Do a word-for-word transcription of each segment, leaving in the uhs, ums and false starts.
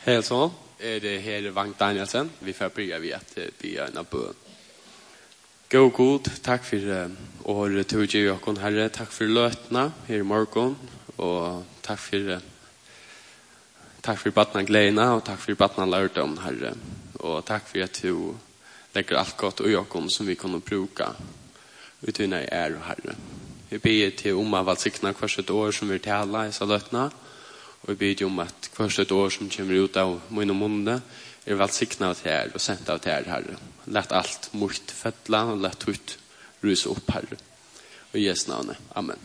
Hej så, är det här Vank Danielsen. Vi får börja vid att be en bön. Gå god, tack för året till Gud och Herre. Tack för lötna här i morgon. Och tack för tack för batna glädjena och tack för batna lärdom, Herre. Och tack för att du lägger allt gott och jag som vi kan bruka utina i är, Herre. Vi ber till om att valsikna kvart ett år som vi talar i så lötna. Og vi ber om at hvert et år som kommer ut av min og munne er velsignet av her og sendt av her, Herre. Lett alt mot fettla og lett ut ruse opp, Herre. Og i Jesu navn. Amen.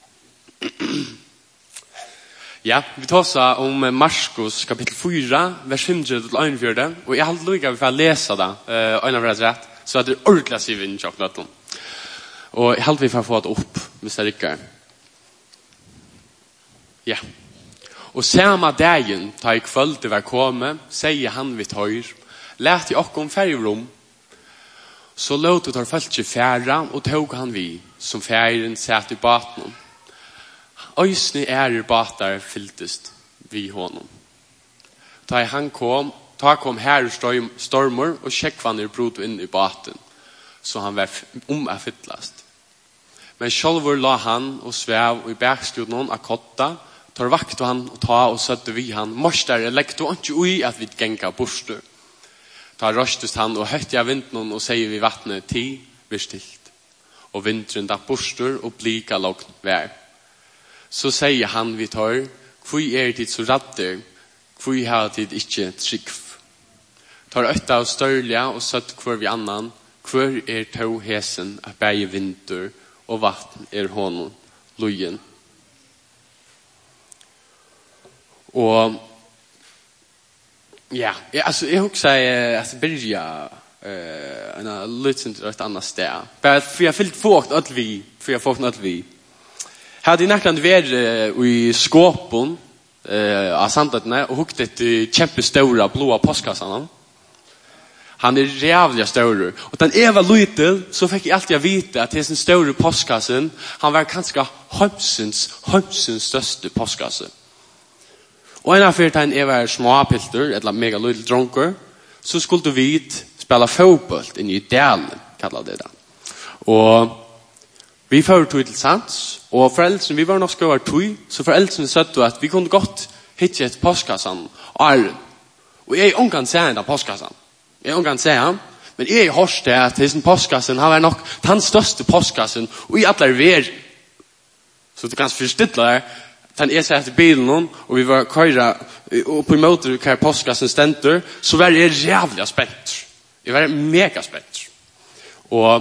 Ja, vi tar oss om Marskos kapittel fyra, vers hundre til einogfjørding. Og jeg har lyst til å lese det, en av deres rett, så at det er ordentlig siv inn i kjøkkenet. Og jeg har lyst til å få det opp, hvis det ikke er. Ja. Og samma dagen, ta i kvöld det var komme, sier han vidt høyr, let i okkom færgerom, så låt tar følt i færa, og tog han vi, som færen satt i baten. Øysni ærer batar fylltest vi honom. Ta i han kom, ta kom her stormor, og kjekkvanner brod inn i baten, så han var om å fyllast. Men sjálvor la han og svev i bergskjodnen av kotta, tar vakt han og ta og søtte vi han. Morstere, legg du ikke ui at vi genga borster. Ta røstest han og høtte av vinden og sier vi vattnet ti, vi stilt. Og vinteren da borster og blika lagt vær. Så sier han vi tar, hvor er tid så radder, hvor har tid ikke trygg. Tar øtta og størlige og søtt hvor vi annan, hvor er to hesen at bæge vinter og vatten er hånden, lojen. Og ja, jeg, altså, jeg husker at jeg begynner uh, en liten til et annet sted. Bare for jeg har fyllt folk alt vi, for jeg har fått alt vi. Hadde jeg nærkant vært uh, i skåpen uh, av sandhetene og hukket et kjempestore blåa postkassene. Han er rævlig større. Og den jeg var liten, så fikk jeg alltid vite at den store postkassen, han var kanskje hømsens, hømsens største postkasse. Og en av fyrtegn er var småpilter, eller mega lille dronker, så skulle vi spela fotboll inn i delen, kallar det da. Og vi fører tog til sans, og foreldrene, vi var nok skrevet tog, så foreldrene søtte at vi kunne godt hitte et postkassan og æren. Og jeg omgang ser en av postkassan. Jeg omgang ser han, men jeg hørste at denne postkassan, han var nok den største postkassan, og i alle ver. Så det kan forstille der, den er sett i bilen, og vi var køyra oppe i måter hver postkassen stenter, så var jeg jævlig spent. Jeg var mega spent. Og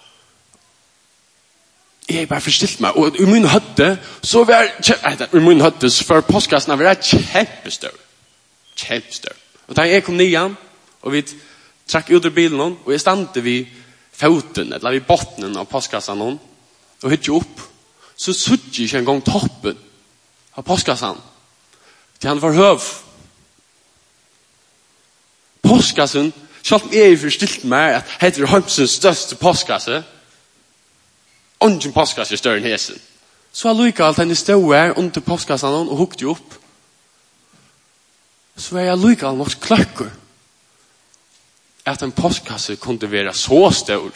jeg bare forstilte meg, og i min høtte, så var jeg, i min høtte, så var postkassen var kjempestør. Kjempestør. Og da jeg kom ned, og vi trakk ut av bilen, og jeg stande vid foten, eller vid bottenen av postkassen, og hittet opp, så sutt jeg ikke en gang toppen av postkassan. Til han var høv. Postkassen, selv om jeg forstilte meg at heter Hømsens største postkasse, ungen postkasse er større enn hesen. Så har lykket alt henne stod her under postkassan og hukte opp. Så er jeg lykket alt nok kløkker at en postkasse kunne være så stor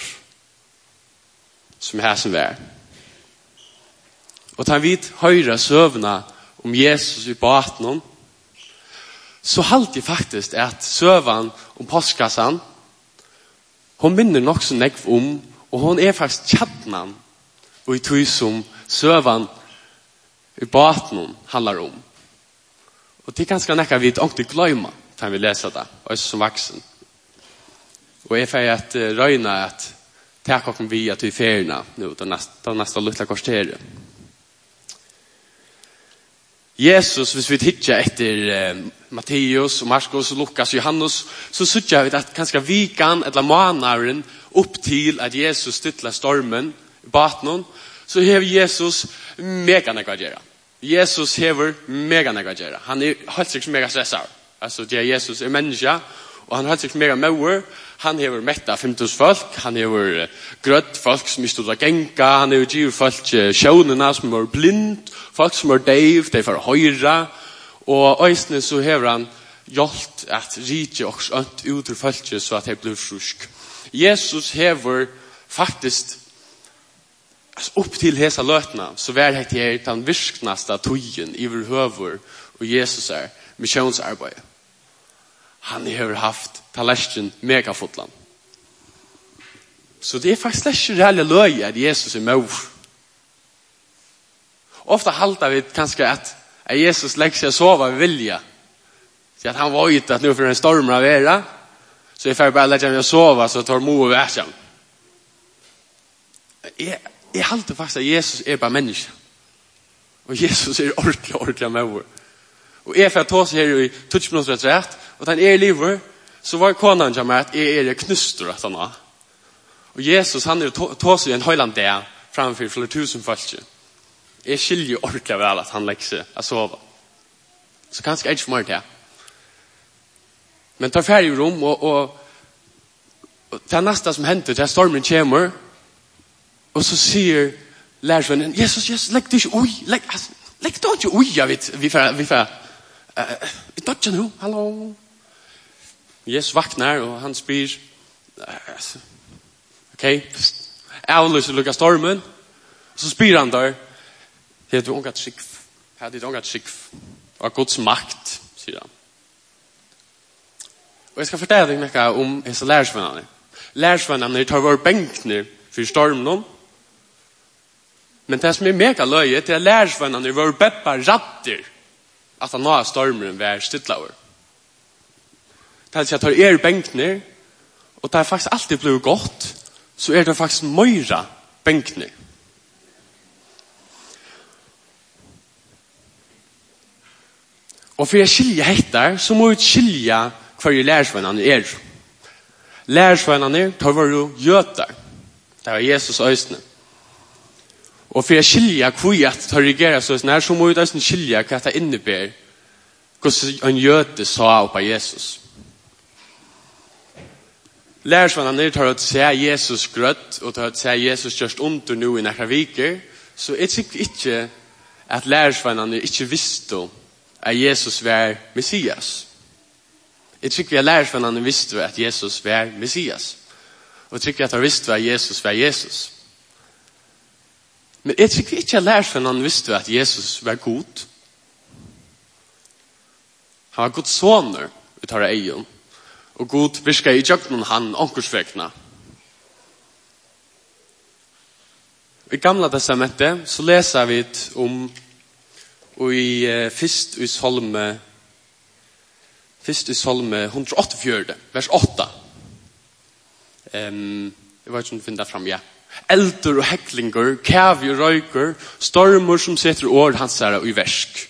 som hesen var. Og da vi høyre søvna om Jesus i baten, så halte jeg faktisk at søvan om postkassan, hun minner nok så nekv om, og hun er faktisk kjattnan, og i tog som søvan i baten handler om. Og det er ganske nekka vi ikke gløyma, da vi leser det, også som vaksen. Og jeg får at uh, røyna at takk okken vi at vi ferina nå, da neste, neste luttla korsterer. Jesus, hvis vi hittar etter eh, Matteus, Marskos, Lukas, Johannes, så suttar vi at kanskje vikan eller månaren opp til at Jesus stytler stormen i baten, så hever Jesus mega negagera. Jesus hever mega negagera. Han er helt sikkert mega stressar. Altså, det er Jesus er menneske, og han er helt sikkert mega mauer. Han hever metta femtus folk, han hever grøtt folk som er stod av genga, han hever givet folk sjånene som er blind, folk som er deiv, de får høyra, og øysene så hever han hjalt at rike og ønt ut ur folket så at det blir frusk. Jesus hever faktisk altså, opp til hesa løtna så vær det her den virknaste tøyen i vår høver og Jesus er missionsarbeid. Han har haft talesjen megafotland. Så det er faktisk ikke reelle løy at Jesus er med. Ofta halter vi kanskje at Jesus legger seg og sover ved vilja. Så at han var ut at nu for en storm av era, så jeg får bare legge meg og sove, så tar mo og værsam. Jeg, jeg halter faktisk at Jesus er bare menneske. Og Jesus er ordentlig, ordentlig med. Og jeg får ta seg her i touch minutter etter rett, og den er i livet, så var konan til meg at jeg er knuster at han var. Og Jesus, han er ta seg en høyland der, framfor flere tusen folk. Jeg skiljer ordentlig vel at han legger seg å sove. Så kanskje er det ikke mer til. Men tar ferdig i rom, og, og, og det er neste som henter, det er stormen kommer, og så sier lærersvennen, Jesus, Jesus, legg det ikke ui, legg, altså, legg det ikke ui, jeg vet, vi får, vi får, uh, vi tar ikke nå, hallo. Jesus vaknar, og han spyr, uh, ok, avlyser lukka stormen, og så spyr han der, det er du ungat skikv, det er du ungat skikv, og Guds makt, sier han. Og jeg skal fortelle deg noe om disse lærersvennerne. Lærersvennerne tar våre benkner for stormen. Men det som er mega løye, det er lærersvennerne våre beppa ratter at han nå er stormen ved stidlauer. Det er at jeg tar er benkner, og det er faktisk alltid blevet godt, så er det faktisk møyra benkner. Og for jeg skiljer hettar, så må vi skilja hva er lærersvennerne er. Lærersvennerne tar var jo gjøtar. Det var Jesus øysene. Og for jeg skilja hva er at tar regerer sånn her, så må vi da skilja hva det innebærer hvordan en gjøte sa opp av Jesus. Lærersvennerne tar å se Jesus grøtt, og tar å se Jesus gjørst under nå i nekra viker, så jeg tykker ikke at lærersvennerne ikke visste at Jesus var Messias. Jeg tykker vi har lærersvennerne visste at Jesus var Messias. Og jeg tykker at de visste at Jesus var Jesus. Men jeg tykker ikke at lærersvennerne visste at Jesus var god. Han var god soner ut av egen. Og god virka i jøkken han onkursvekna. I gamla testamentet så leser vi om og i uh, fyrst i Salme fyrst i Salme one hundred eighty-four, vers åtta. Um, jeg vet ikke om du finner det frem, ja. Elder og heklinger, kævi og røyker, stormer som setter år hans er i versk.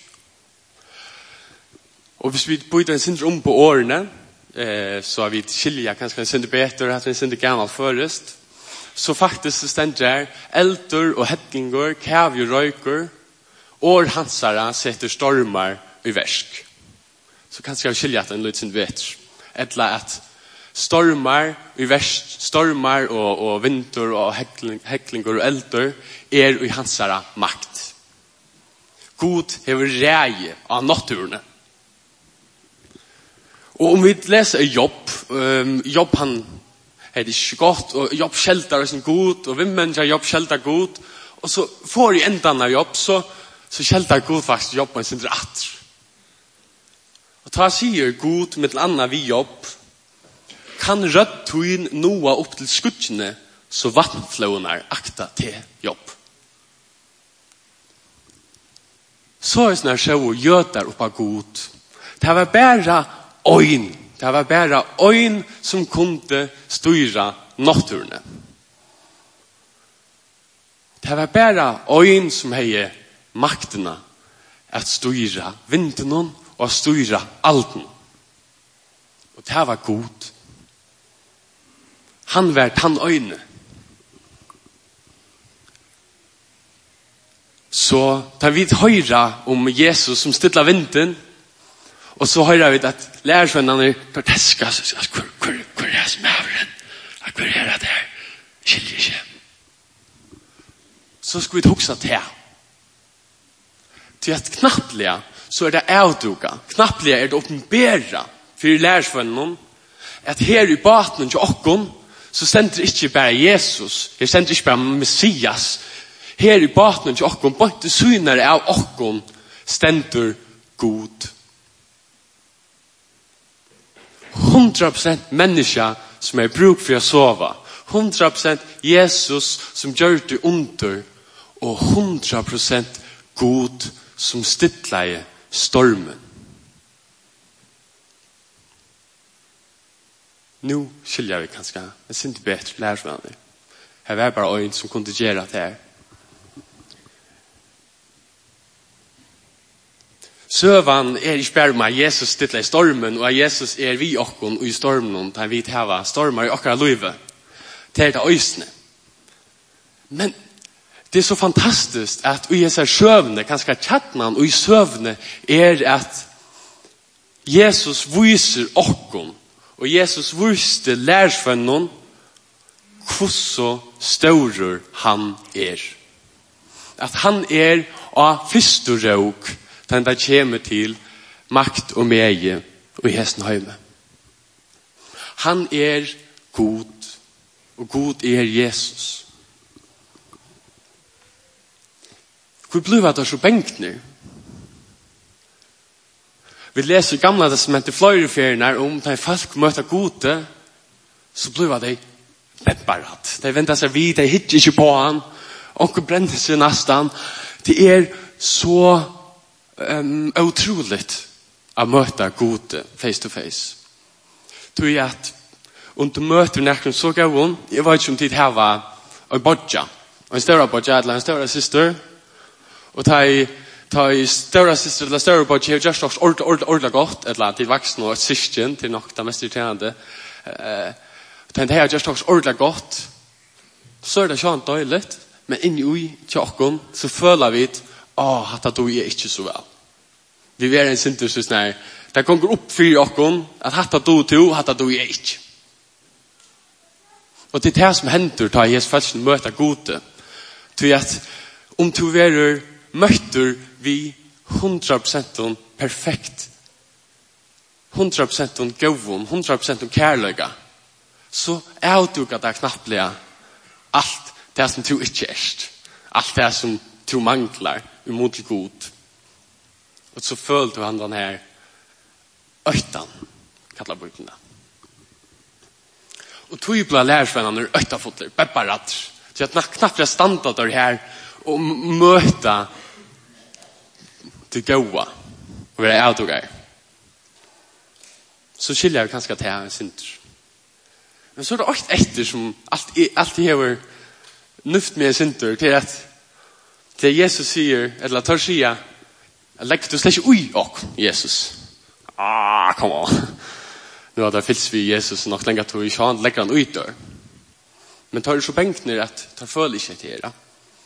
Og hvis vi bøyder en sindre om på årene, eh, så har vi skilja kanskje en sindre beter, at vi en sindre gammal først, så faktisk stender der elder og heklinger, kævi og røyker, år hansara setter stormar i versk. Så kanskje jeg skilja at en litt sin vet. Etla at stormar i versk, stormar og, og vinter og hekling, heklinger og elder er i hansara makt. God hever reie av naturene. Og om vi leser Jobb, um, Jobb han er det ikke godt, og Jobb skjelter sin god, og hvem mennesker Jobb skjelter god, og så får i endan av Jobb, så så skjelter god faktisk Jobb en sin rett. Og ta sier god med en annen vi Jobb, kan rødt tøyen noe opp til skuttene, så vannflåen er akta til Jobb. Så er sånn så gjøter opp av god. Det var bare øyn. Det var bare øyn som kunne styre naturene. Det var bare øyn som heier maktene at styra vinden og styra alten. Og det var god. Han var tannøyne. Så tar vi høyra om Jesus som stilla vinden, og så høyra vi at lærersvennerne tar teska, hvor er det som er den? Hvor er det der? Skiljer ikke. Så skal vi huksa til. Til at knapplega så er det avduga. Knapplega er det åpenbæra för lärsvännen att här i baten till okkon så stender inte bara Jesus, här stender inte bara Messias. Her i baten til okkon, både synare av okkon, stendur god. hundra procent menneska som er bruk for å sova. hundra procent Jesus som gjør det under. Og hundra procent god som stidleie stormen. Nu skiljer vi kanskje. Jeg synes ikke bedre lærersvenner. Her var bare øyn som kunne gjøre det her. Søvan er ikke bare med Jesus stilla i stormen, og Jesus er vi okkon og i stormen, da vi tava stormer i okkara løyve. Det er det øysene. Men det er så fantastisk at i disse søvne, kanskje tjattnan, og i søvne er at Jesus viser okkon, og Jesus viste lærsvennen hvordan større han er. At han er av første råk, den der kommer til makt og meie og i hesten høyme. Han er god, og god er Jesus. Hvor blir det så benkner? Vi leser gamla testamentet flere ferier om da folk møter gode, så blir det bepparat. De venter seg vid, de hittar ikke på han, og brenner seg nesten. Det er så um, otroligt att möta gode face to face. Tror jag att under möter när så går hon, jag vet inte om tid här var en bodja. En större bodja eller en större syster. Och ta i ta i större syster eller större bodja har just också ordla ordla ordla gott ett land till vuxna och syskon till något det mest irriterande. Eh den här just också ordla gott. Så är det så dåligt, men in i tjockon så följer vi åh, att det är inte så väl. Vi är en syntesis när det kommer upp för oss att hatta då to hatta då är inte. Och det är det som händer tar Jesus först möta gode. Till att om du är möter vi hundra procent perfekt. hundra procent gåvon, hundra procent kärleka. Så är du att det knappliga allt det som du inte är. Allt det som du manglar emot god. Och så följde du han den här öjtan, kallar böckerna. Och tog ju på lärsvännerna ur öjtafotler, bepparat. Så att knappt jag stannat där här och möta det goa. Och det är autogar. Så skiljer jag ganska till här synder. Men så är det också efter som alltid, alltid har nuft med synder till att det Jesus säger, eller tar säga, lägg du släck ui och Jesus. Ah, come on. Nu har det fylls vi Jesus nog längre tog i sjön, lägger han ut där. Men tar du så bänkt ner att tar föl inte till det.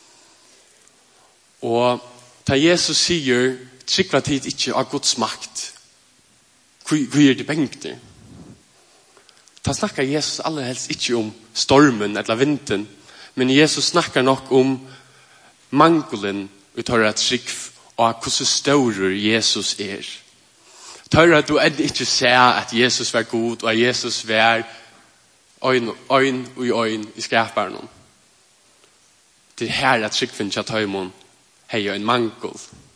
Och tar Jesus säger, tryckva tid inte av Guds makt. Hur är det bänkt ner? Ta snackar Jesus allra helst inte om stormen eller vintern. Men Jesus snackar nog om manglen utav att tryck och hur stor Jesus är. Tar att du ännu inte säger att Jesus var god och att Jesus var ögon och ögon i skaparen. Det här att tryck finns att höjmon hej en mangel.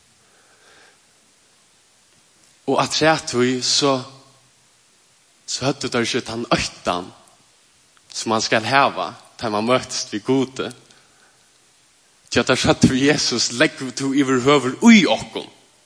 Och att säga att vi så så hade det inte han öktan som man ska häva när man möts vid gode. Till att det satt vi Jesus lägger du överhuvud ui okkon.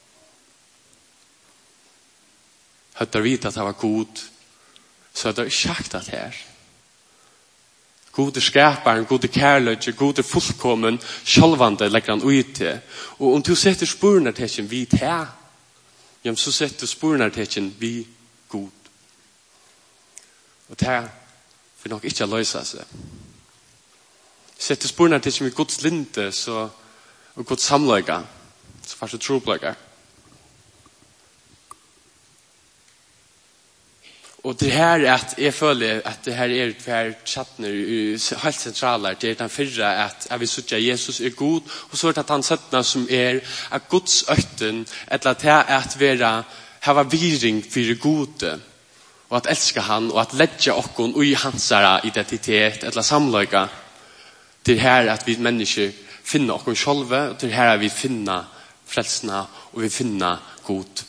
Hade vi att det var god så hade det sagt att här. Gode skaparen, gode kärlek, gode fullkommen, självande lägger han ut till. Och om du sätter spurnartecken vid här, ja, så sätter spurnartecken vid god. Och det här får nog inte lösa sig. Sätter spurnartecken vid Guds linte så, och Guds samlägga, så fast det trobläggar. Och det här är att jag följer att det här är ett här chattner helt centrala det är den förra att jag vill säga Jesus är god och så är det att han sättna som är att Guds ökten eller att det är att vara ha viring för det gode og at elska han, og at ledja okkon ui hansara identitet, eller samløyga, til her at vi mennesker finner okkon sjolve, og til her at vi finner frelsna, og vi finner god.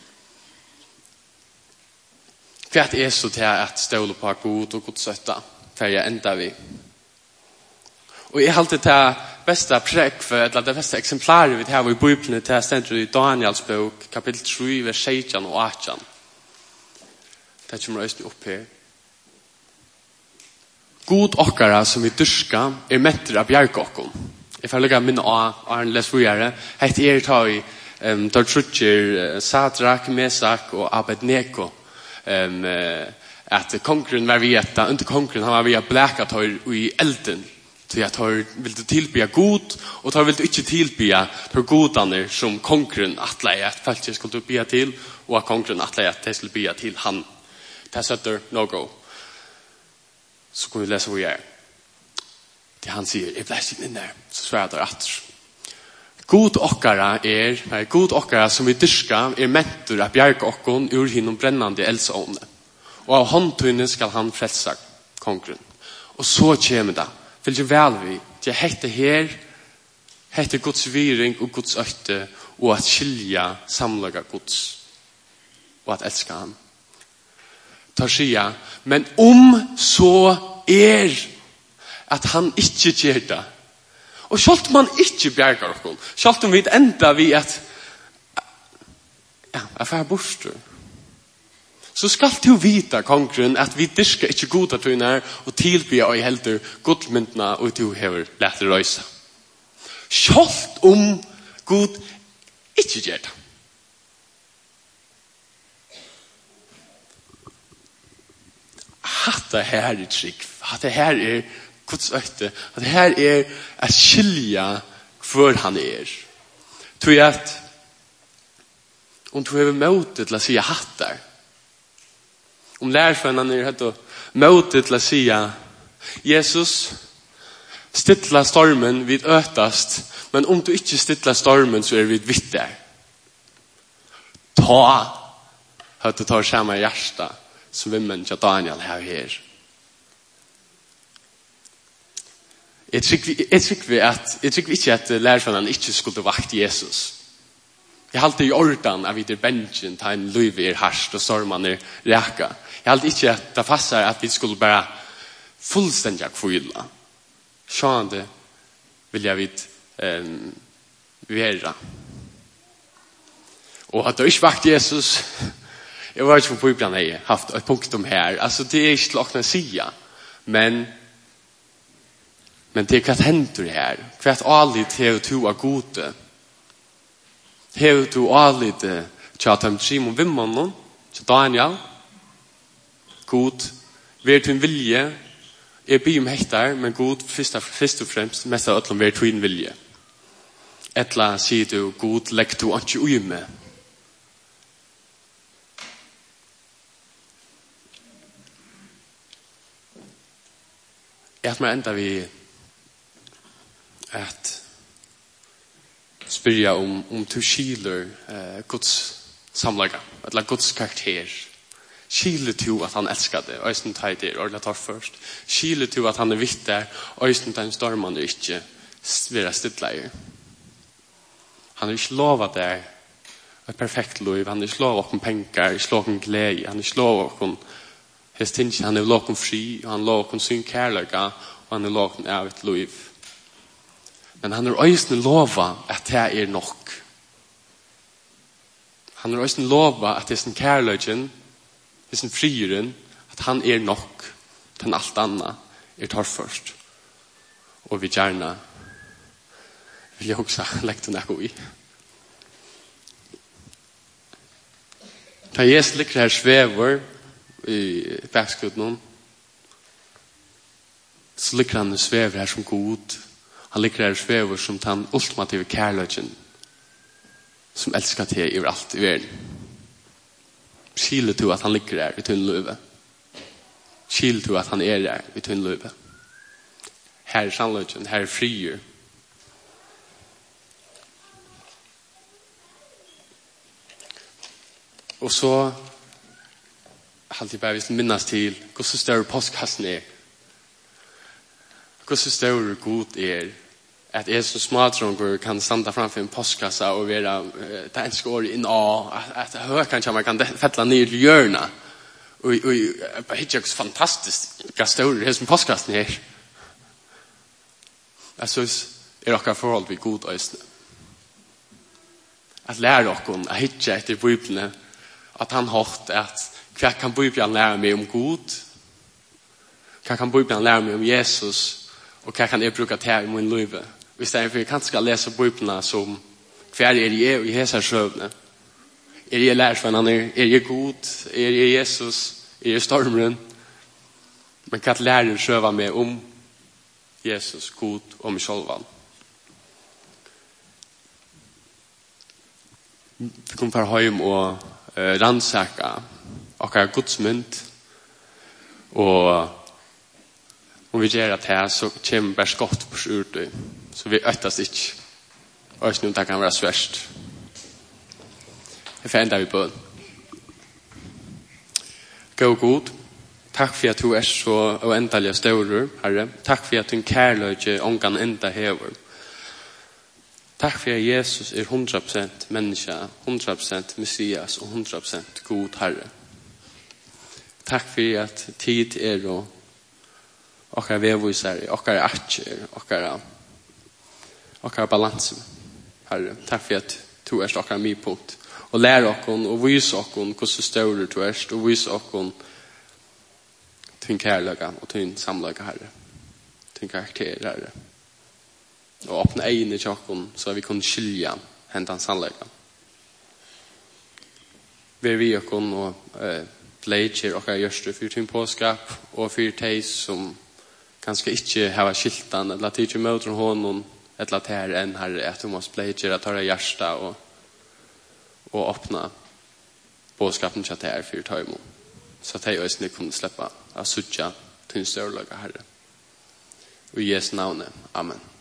Hva er så til at ståle på god og godsøtta, for jeg enda vi. Og jeg halte til beste prekve, eller det beste eksemplaret vi har i Bibelen til stendur i Daniels bok, kapittel tre, vers sexton og arton. Det kommer øyne opp her. God okkara som vi dyrska er metter av bjergåkken. Jeg får lukka minne av Arne Lesvujere. Heit er ta i um, der trutjer Sadrak, Mesak og Abednego um, at kongren var vieta, under kongren han var via blæka tar i elden til at han ville tilbya god og han ville ikke tilbya tar godane som kongren atleie at folk skulle bya til og at kongren atleie at de skulle bya til han. Det setter no go. Så kan vi lese hvor jeg er. Det han sier, jeg ble sitt inn der, så svarer det at god okkara er, nei, god okkara som vi dyrska er mentor av bjerg okkon ur hinnom brennande eldsåne. Og av håndtøyne skal han frelsa kongren. Og så kommer det, vil jeg vel vi, det heter her, heter Guds viring og Guds økte, og at skilja samlaga Guds, og at elska han. Tar skia, men om så er at han ikke gjør det, og selv om man ikke bjerger oss, selv om vi enda vi at ja, jeg får bort så skal du vite, kongren, at vi dyrker ikke gode tøyner og tilbyr og helder godmyndene og du har lært røysa. Selv om Gud ikke gjør det. Hatta her er trygg. Hatta her er Guds økte. Hatta her er at skilja hvor han er. Tror jeg at om du har måte til å si hatta om lærersvennen er hatt måte til å si Jesus stilla stormen vid øtast men om du ikke stilla stormen så er vi vitt der. Ta hatt du tar samme hjärsta som vimmen til Daniel her her. Jeg tykker at jeg tykker ikke at lærersvennen ikke skulle vakt Jesus. Jeg halte i ordan av videre benchen ta en løyve er harst og storman er reka. Jeg halte ikke at det passar at vi skulle bare fullstendig kvila. Sånn det vil jeg vidt um, være. Og at det ikke vakt Jesus jeg var ikke på Bibelen jeg har haft et punktum her. Altså det er ikke til å kunne si men men det er hva hender her. Hva er allit her og to er gode. Her du allit til at han Simon Vimmannen til Daniel god ver til en vilje jeg byr om hektar men god først og, først og fremst mest av øtlom ver til en vilje etla sier du god legg du ikke ui med at man enda vi at spyrja om om du skiler eh, Guds samlaga eller Guds karakter skiler du at han elskar det og sånn tar det og tar først skiler du at han er viktig og sånn tar en storman er ikke være stidleier han er ikke lova der et perfekt liv han er ikke lova okkom penger ikke lova okkom glede han er ikke lova okkom han er lova okkom fri og han er lova okkom syn kærlega og han er lova okkom av et liv men han er øyne lova at det er nok. Han er øyne lova at det er sin kærløgjen, det er sin frieren, at han er nok, den alt annet er tar først. Og vi gjerne vil jeg også legge til noe i. Da Jesus liker her svever i bakskuten, så liker han svever her som god. Han liker her svever som den ultimative kærløgjen som elsker til i alt i verden. Skiler til at han liker her i tunn løve. Skiler til at han er her i tunn løve. Her er sannløgjen, her er frier. Og så alltid bare vi skal minnes til hvordan større postkassen er. Hvordan større god er at jeg som smadronger kan standa framfor en postkassa og være uh, det enske året inn og at jeg kanskje man kan fettla ned til hjørna og jeg hittar ikke fantastisk hva større er som postkassen er. Jeg synes er okkar forhold vi god øysene. At lære okkon at hittar etter Bibelen at han hårt at hva kan Bibelen lære meg om god? Hva kan Bibelen lære meg om Jesus? Og hva kan jeg bruke til i min liv? Hvis det er for jeg kan skal lese Bibelen som hva er jeg og i hese søvne? Er jeg lærersvenn? Er jeg god? Er jeg Jesus? Er jeg stormeren? Men hva lærer søva meg om Jesus, god og meg selv? Vi kommer fra hjem og uh, rannsaka okkar gudsmynd og om vi gjør det her så kommer bare skott på skjortet så vi øttes ikke og ikke noe det kan være sverst. Jeg får enda vi på gå god. Takk for at du er så uendelig større, Herre. Takk for at din kærløyde omgang enda hever. Takk for at Jesus er hundra prosent menneske, hundra prosent Messias og hundra prosent god Herre. Takk for at tid er og okkar vevvisar, okkar atjer, okkar okkar balanse, Herre. Takk for at du er okkar mi punkt. Og lære okkon og vise okkon hvordan større du er, og vise okkon din kærløyga og din samløyga, Herre. Din karakter, Herre. Og åpne egnet til okkon så vi kan skilja hentan sannløyga. Vi er vi okkon og eh, leitjer okkar gjørste for din påskap og for de som kanskje ikke har skiltan eller at de ikke møter honom eller at det er en Herre at du måtte leitjer at ha hjärsta og og åpna påskapen til at det er for tøymon så at de også kunne slippe av suttja til en større Herre. Og i Jesu navn. Amen.